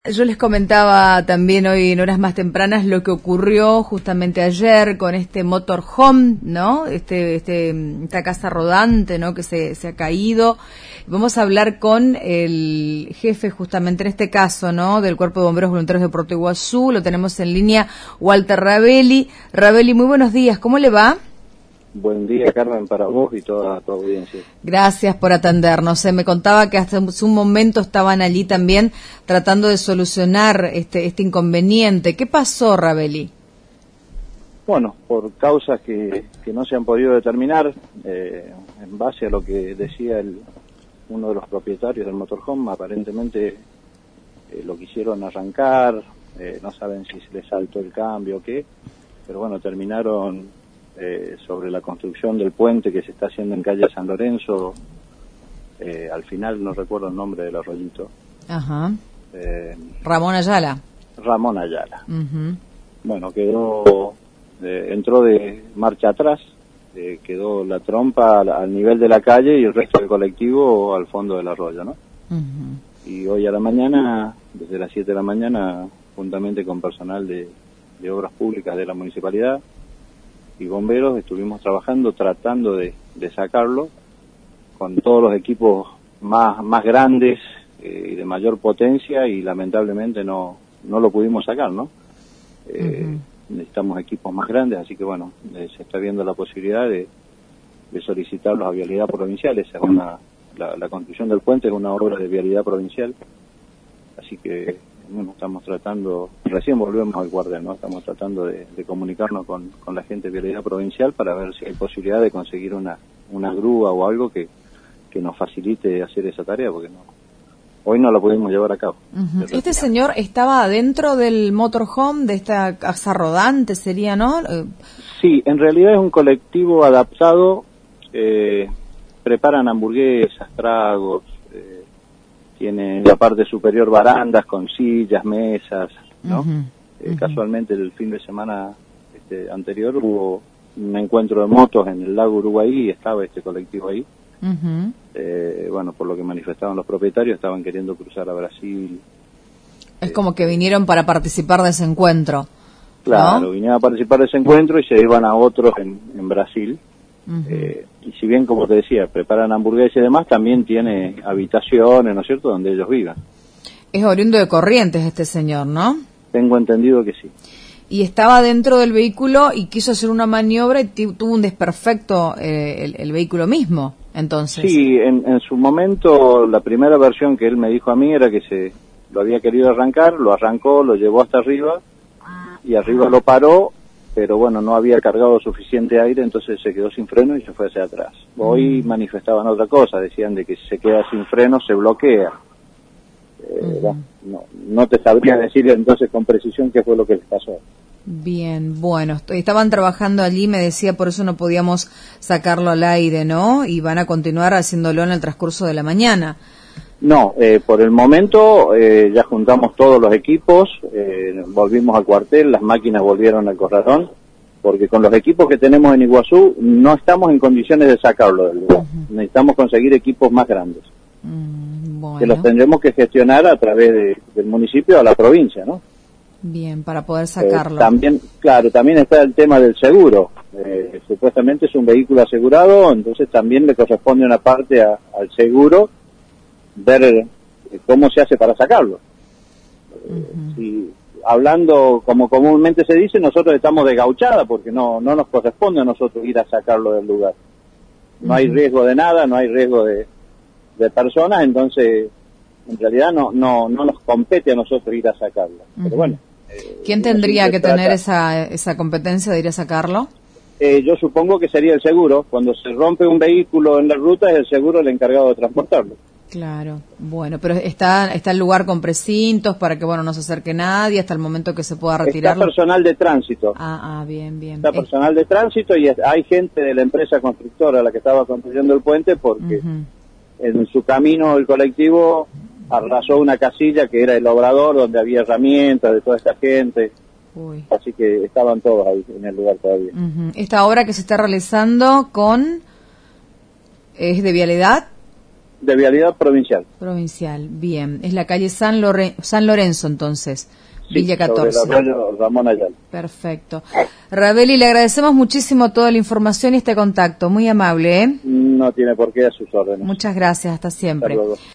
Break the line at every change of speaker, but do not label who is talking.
Yo les comentaba también hoy en horas más tempranas lo que ocurrió justamente ayer con este motorhome, ¿no? Esta casa rodante, ¿no? Que se ha caído. Vamos a hablar con el jefe justamente en este caso, ¿no? Del Cuerpo de Bomberos Voluntarios de Puerto Iguazú. Lo tenemos en línea, Walter Ravelli. Ravelli, muy buenos días. ¿Cómo le va?
Buen día, Carmen, para vos y toda tu audiencia.
Gracias por atendernos. Me contaba que hasta un momento estaban allí también tratando de solucionar este inconveniente. ¿Qué pasó, Ravelli?
Bueno, por causas que no se han podido determinar, en base a lo que decía uno de los propietarios del motorhome, aparentemente lo quisieron arrancar, no saben si se les saltó el cambio o qué, pero bueno, terminaron sobre la construcción del puente que se está haciendo en calle San Lorenzo, al final no recuerdo el nombre del arroyito.
Ajá. Ramón Ayala.
Ramón Ayala.
Uh-huh.
Bueno, entró de marcha atrás, quedó la trompa al nivel de la calle y el resto del colectivo al fondo del arroyo, ¿no?
Uh-huh.
Y hoy a la mañana, desde las 7 de la mañana, juntamente con personal de obras públicas de la municipalidad y bomberos, estuvimos trabajando tratando de sacarlo con todos los equipos más grandes y de mayor potencia, y lamentablemente no lo pudimos sacar, ¿no?
Uh-huh.
Necesitamos equipos más grandes, así que bueno, se está viendo la posibilidad de solicitarlos a Vialidad Provincial. Esa es la construcción del puente es una obra de Vialidad Provincial, así que bueno, estamos tratando, recién volvemos al cuartel, ¿no? Estamos tratando de comunicarnos con la gente de Vialidad Provincial para ver si hay posibilidad de conseguir una grúa o algo que nos facilite hacer esa tarea, porque hoy no la pudimos llevar a cabo.
Uh-huh. Este señor estaba adentro del motorhome, de esta casa rodante, sería, ¿no?
Sí, en realidad es un colectivo adaptado, preparan hamburguesas, tragos, tiene en la parte superior barandas con sillas, mesas, ¿no?
Uh-huh.
Casualmente el fin de semana anterior hubo un encuentro de motos en el lago Uruguay y estaba este colectivo ahí.
Uh-huh.
Bueno, por lo que manifestaban los propietarios, estaban queriendo cruzar a Brasil.
Es como que vinieron para participar de ese encuentro.
Claro,
¿no?
vinieron a participar de ese encuentro y se iban a otros en Brasil. Uh-huh. Y si bien, como te decía, preparan hamburguesas y demás, también tiene habitaciones, ¿no es cierto?, donde ellos vivan.
Es oriundo de Corrientes este señor, ¿no?
Tengo entendido que sí.
Y estaba dentro del vehículo y quiso hacer una maniobra y tuvo un desperfecto el vehículo mismo, entonces.
Sí, en su momento, la primera versión que él me dijo a mí era que lo había querido arrancar, lo arrancó, lo llevó hasta arriba y arriba lo paró, pero bueno, no había cargado suficiente aire, entonces se quedó sin freno y se fue hacia atrás. Hoy manifestaban otra cosa, decían de que si se queda sin freno se bloquea. No te sabría decir entonces con precisión qué fue lo que les pasó.
Bien, bueno, estaban trabajando allí, me decía, por eso no podíamos sacarlo al aire, ¿no? Y van a continuar haciéndolo en el transcurso de la mañana.
No, por el momento ya juntamos todos los equipos, volvimos al cuartel, las máquinas volvieron al corralón, porque con los equipos que tenemos en Iguazú no estamos en condiciones de sacarlo del lugar. Uh-huh. Necesitamos conseguir equipos más grandes,
bueno.
Que los tendremos que gestionar a través del municipio a la provincia, ¿no?
Bien, para poder sacarlo.
También está el tema del seguro. Supuestamente es un vehículo asegurado, entonces también le corresponde una parte al seguro ver cómo se hace para sacarlo.
Uh-huh.
Si, hablando como comúnmente se dice, nosotros estamos de gauchada porque no nos corresponde a nosotros ir a sacarlo del lugar. No hay riesgo de nada, no hay riesgo de personas, entonces en realidad no nos compete a nosotros ir a sacarlo.
Uh-huh.
Pero bueno.
¿Quién tendría que tener esa competencia de ir a sacarlo?
Yo supongo que sería el seguro. Cuando se rompe un vehículo en la ruta es el seguro el encargado de transportarlo.
Claro, bueno, pero está el lugar con precintos para que no se acerque nadie hasta el momento que se pueda retirar.
Está personal de tránsito.
Bien.
Está personal de tránsito y hay gente de la empresa constructora la que estaba construyendo el puente porque en su camino el colectivo arrasó una casilla que era el obrador donde había herramientas de toda esta gente.
Uy.
Así que estaban todos ahí en el lugar todavía.
Esta obra que se está realizando ¿es de Vialidad?
De vialidad provincial.
Provincial, bien. Es la calle San Lorenzo, entonces, sí, Villa 14.
Sobre el arroyo Ramón Ayala.
Perfecto. Rabeli, le agradecemos muchísimo toda la información y este contacto. Muy amable, ¿eh?
No tiene por qué, a sus órdenes.
Muchas gracias, hasta siempre.
Hasta luego.